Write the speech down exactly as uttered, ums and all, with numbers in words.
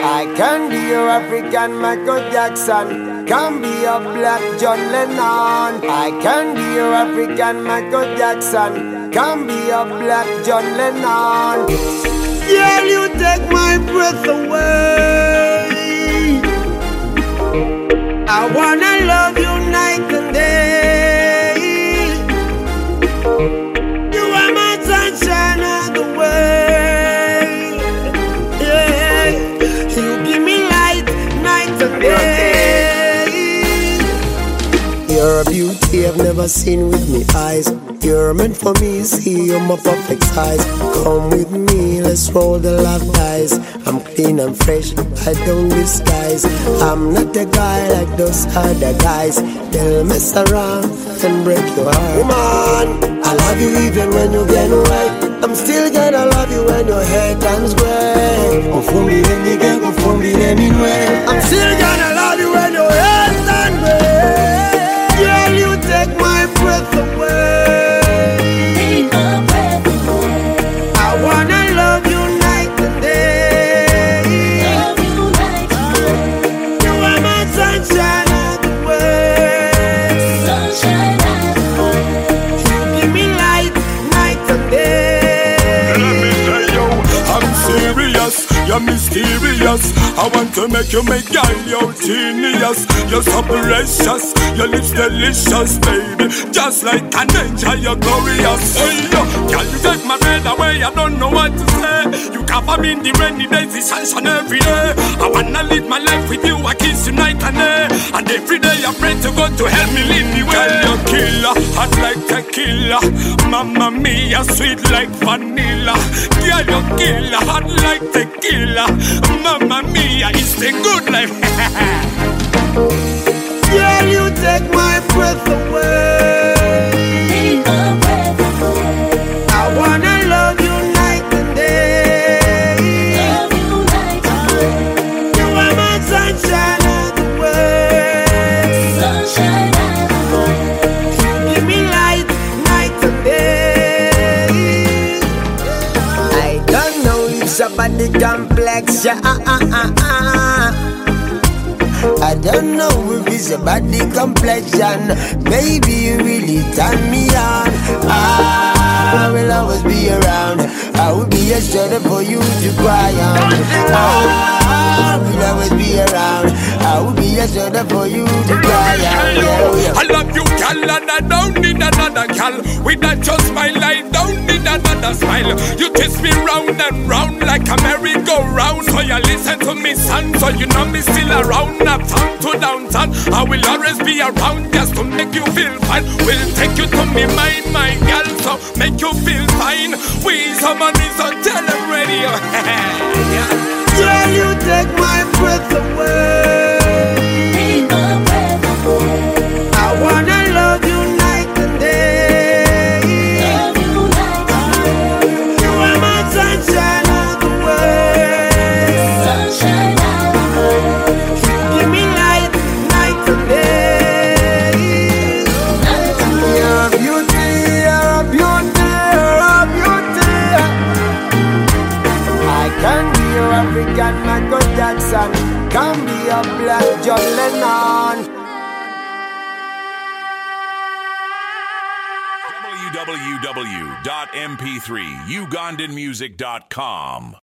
I can be your African Michael Jackson, can be a black John Lennon. I can be your African Michael Jackson, can be a black John Lennon. Girl, you take my breath away. I wanna love you night and day. You are my sunshine of the way. Yeah, you give me light night and day. You're a beauty I've never seen with me eyes. You're meant for me, see you're my perfect size. Come with me, let's roll the love dice. I'm clean and fresh, I don't disguise. I'm not a guy like those other guys. They'll mess around and break your heart. Woman, I love you even when you get wet. I'm still gonna love you when your hair turns gray. I'm still gonna love you when your hair turns gray. Girl, you take my breath away. You're mysterious. I want to make you make girl, you're genius. You're so precious, your lips delicious, baby. Just like an angel, you're glorious. Hey, yo, girl, you take my breath away, I don't know what to say. You cover me in the rainy days, the sunshine every day. I wanna live my life with you, I kiss you night and day. And every day I pray to God to help me lead the way. Girl, you're killer, hot like tequila. Mamma mia, sweet like vanilla. Girl, you're killer, hot like tequila. Mamma mia, it's the good life. Girl, you take my breath away. Take my breath away. I wanna love you night and day. Love you night and day. You are my sunshine of the way. Sunshine of the way. You give me light night and day. I don't know if somebody complex, yeah, uh, uh, uh, uh. I don't know if it's a body complexion. Maybe you really turn me on. I will always be around. I will be a shoulder for you to cry on. I will always be around. I will be a shoulder for you to cry on. Yeah, yeah. I love you, gal, and I don't need another gal. With that just smile, I don't need another smile. You twist me round and round like a merry-go-round. So you listen to me, son, so you know me still around. Uptown to downtown, I will always be around just to make you feel fine. We'll take you to me mind, my gal, so make you feel fine. We someone is on tele radio. Girl, you take my breath away. Take my breath away. I wanna love you night and day. Love you night and day. You are my sunshine of the way. Sunshine of the way. Give me light night and day. Night and day. You're a beauty, you're a beauty, you're a beauty. I can be your African Michael Jackson, can be a black John Lennon. w w w dot m p three ugandan music dot com